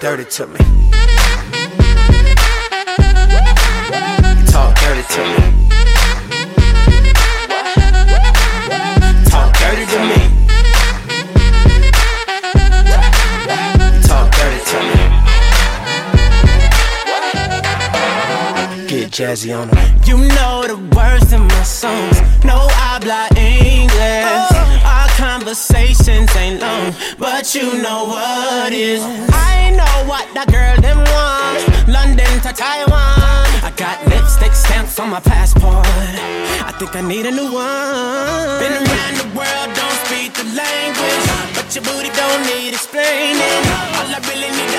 dirty to me. You talk dirty to me. Talk dirty to me. You talk dirty to me. Get jazzy on them. You know the words in my songs. No habla English. Our conversations ain't long, but you know what is. I know what that girl them want. London to Taiwan. I got lipstick stamps on my passport. I think I need a new one. Been around the world, don't speak the language, but your booty don't need explaining. All I really need